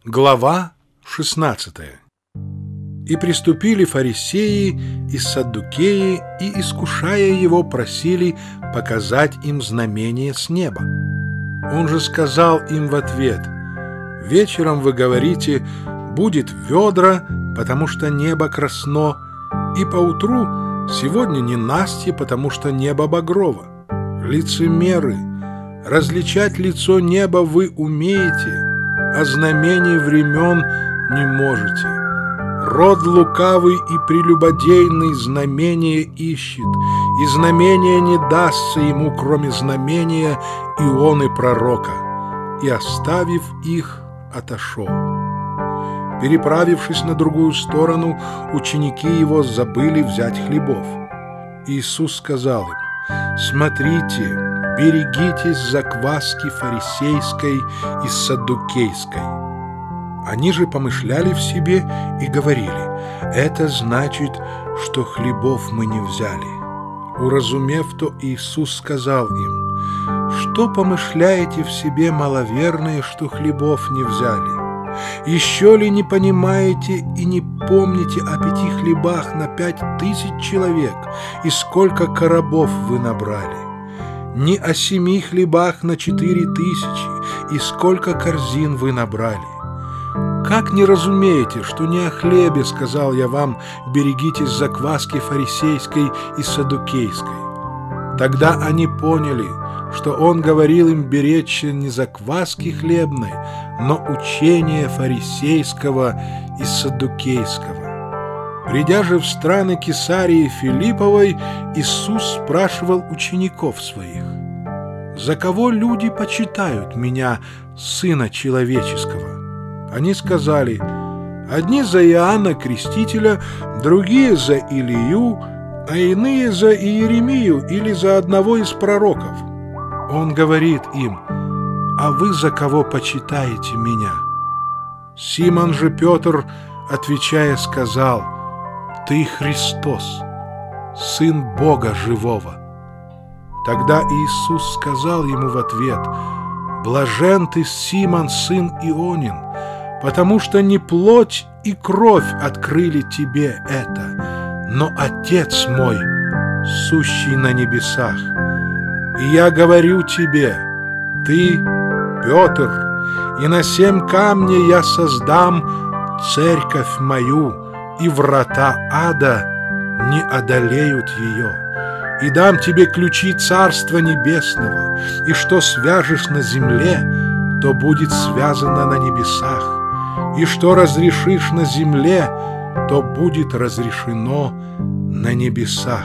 Глава 16. «И приступили фарисеи и саддукеи, и, искушая его, просили показать им знамение с неба. Он же сказал им в ответ: вечером вы говорите, будет ведра, потому что небо красно, и поутру сегодня ненастье, потому что небо багрово. Лицемеры, различать лицо неба вы умеете, а знамений времен не можете. Род лукавый и прелюбодейный знамение ищет, и знамение не дастся ему, кроме знамения Ионы пророка. И, оставив их, отошел. Переправившись на другую сторону, ученики его забыли взять хлебов. Иисус сказал им: смотрите, берегитесь закваски фарисейской и саддукейской. Они же помышляли в себе и говорили: это значит, что хлебов мы не взяли. Уразумев то, Иисус сказал им: что помышляете в себе, маловерные, что хлебов не взяли? Еще ли не понимаете и не помните о 5 хлебах на 5000 человек, и сколько коробов вы набрали? Не о 7 хлебах на 4000, и сколько корзин вы набрали? Как не разумеете, что не о хлебе, сказал я вам, берегитесь закваски фарисейской и саддукейской? Тогда они поняли, что он говорил им беречься не закваски хлебной, но учения фарисейского и саддукейского. Придя же в страны Кесарии Филипповой, Иисус спрашивал учеников своих: «За кого люди почитают меня, Сына Человеческого?» Они сказали: одни за Иоанна Крестителя, другие за Илию, а иные за Иеремию или за одного из пророков. Он говорит им: а вы за кого почитаете меня? Симон же Петр, отвечая, сказал: ты Христос, Сын Бога живого. Тогда Иисус сказал ему в ответ: блажен ты, Симон, сын Ионин, потому что не плоть и кровь открыли тебе это, но Отец мой, сущий на небесах. И я говорю тебе: ты Петр, и на 7 камней я создам церковь мою, и врата ада не одолеют ее. И дам тебе ключи Царства Небесного, и что свяжешь на земле, то будет связано на небесах, и что разрешишь на земле, то будет разрешено на небесах.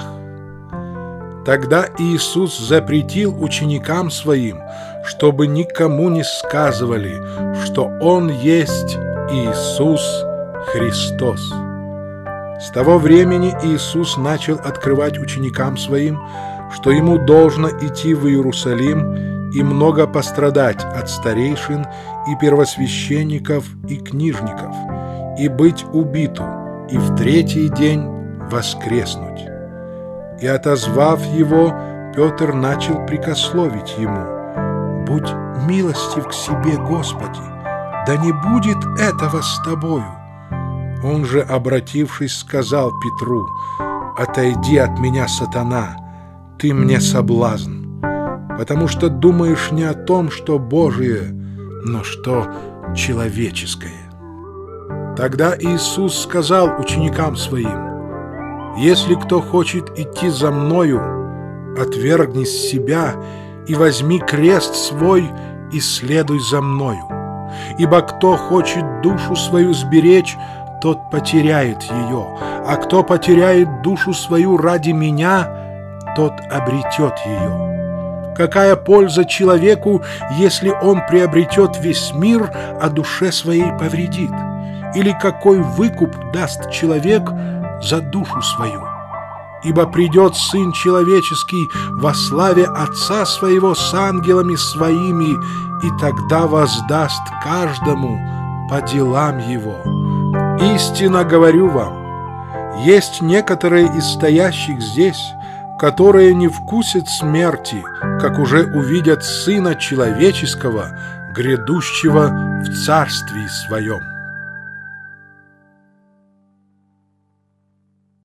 Тогда Иисус запретил ученикам своим, чтобы никому не сказывали, что Он есть Иисус Христос. С того времени Иисус начал открывать ученикам своим, что Ему должно идти в Иерусалим и много пострадать от старейшин и первосвященников и книжников, и быть убиту, и в 3-й день воскреснуть. И, отозвав его, Петр начал прикословить ему: будь милостив к себе, Господи, да не будет этого с тобою. Он же, обратившись, сказал Петру: отойди от меня, сатана, ты мне соблазн, потому что думаешь не о том, что Божие, но что человеческое. Тогда Иисус сказал ученикам своим: если кто хочет идти за Мною, отвергни себя и возьми крест свой и следуй за Мною. Ибо кто хочет душу свою сберечь, тот потеряет ее, а кто потеряет душу свою ради Меня, тот обретет ее. Какая польза человеку, если он приобретет весь мир, а душе своей повредит? Или какой выкуп даст человек за душу свою? Ибо придет Сын Человеческий во славе Отца Своего с ангелами Своими, и тогда воздаст каждому по делам его. Истинно говорю вам, есть некоторые из стоящих здесь, которые не вкусят смерти, как уже увидят Сына Человеческого, грядущего в царствии своем.